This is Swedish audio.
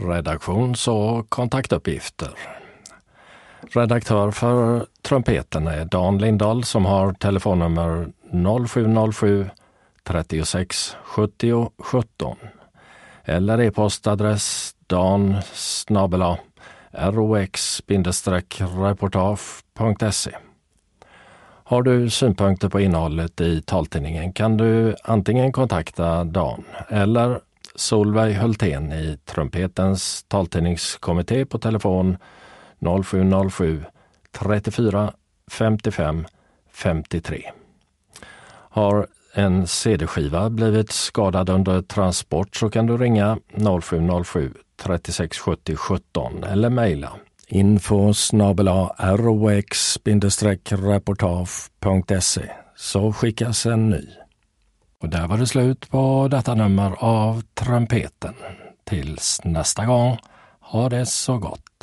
redaktions- och kontaktuppgifter. Redaktör för Trumpeten är Dan Lindahl som har telefonnummer 0707 36 70 17 eller e-postadress dan@rox-reportage.se. Har du synpunkter på innehållet i taltidningen kan du antingen kontakta Dan eller Solveig Hultén i Trumpetens taltidningskommitté på telefon 0707 34 55 53. Har en CD-skiva blivit skadad under transport så kan du ringa 0707 36 70 17 eller mejla info@rox-reportage.se så skickas en ny. Och där var det slut på detta nummer av Trumpeten. Tills nästa gång, ha det så gott.